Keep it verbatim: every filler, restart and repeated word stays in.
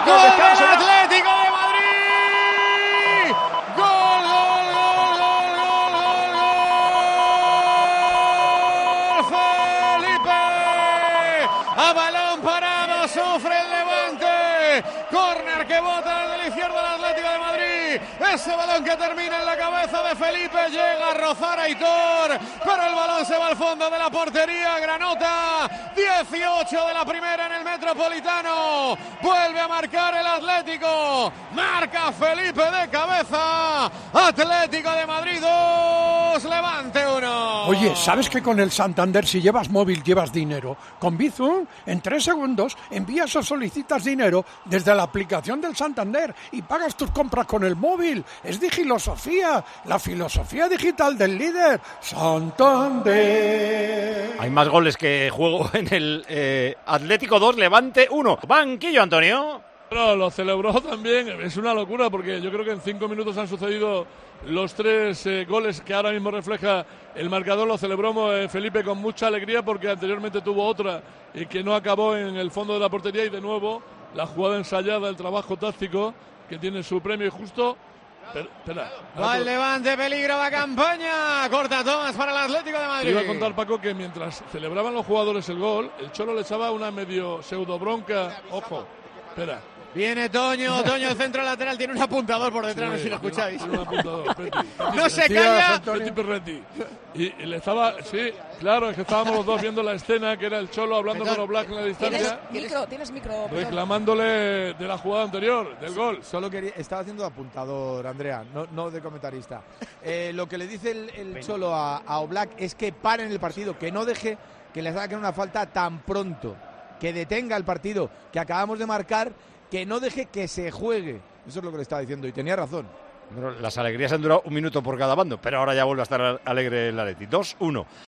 marca el descanso. ¡Gol del Atlético de Madrid! ¡Gol, gol, gol, gol, gol, gol, gol! ¡Felipe! A balón parado, sufre el Levante. Córner que bota desde la izquierda del Atlético de Madrid. Ese balón que termina en la cabeza de Felipe llega a rozar a Aitor, pero el balón se va al fondo de la portería. Granota, dieciocho de la primera en el Metropolitano. Vuelve a marcar el Atlético. Marca Felipe de cabeza. Atlético de Madrid dos, Levante uno. Oye, ¿sabes que con el Santander, si llevas móvil, llevas dinero? Con Bizum, en tres segundos, envías o solicitas dinero desde la aplicación del Santander y pagas tus compras con el móvil. Es digilosofía, la filosofía digital del líder. Santander. Hay más goles que juego en el eh, Atlético dos, Levante uno. Banquillo, Antonio. Bueno, lo celebró también, es una locura porque yo creo que en cinco minutos han sucedido los tres eh, goles que ahora mismo refleja el marcador. Lo celebró eh, Felipe con mucha alegría porque anteriormente tuvo otra y que no acabó en el fondo de la portería, y de nuevo la jugada ensayada, el trabajo táctico que tiene su premio justo. Pero, espera, va el Levante, peligro, va campaña. Corta Tomás para el Atlético de Te Madrid. iba a contar, Paco, que mientras celebraban los jugadores el gol, el Cholo le echaba una medio pseudo bronca. Ojo, espera. Viene Toño, Toño el centro lateral, tiene un apuntador por detrás, sí, no sé si lo escucháis. Tiene un apuntador, Peti, Peti, no se calla. Peti Perretti. Y, y le estaba, sí, claro, es que estábamos los dos viendo la escena, que era el Cholo hablando con Oblak en la distancia. ¿Tienes micro? ¿Tienes micro? Reclamándole de la jugada anterior, del gol. Solo quería, estaba haciendo de apuntador, Andrea, no, no de comentarista. Eh, lo que le dice el, el Cholo a, a Oblak es que paren el partido, que no deje que les saquen una falta tan pronto, que detenga el partido que acabamos de marcar, que no deje que se juegue. Eso es lo que le estaba diciendo y tenía razón. Bueno, las alegrías han durado un minuto por cada bando, pero ahora ya vuelve a estar alegre el Atleti. dos uno.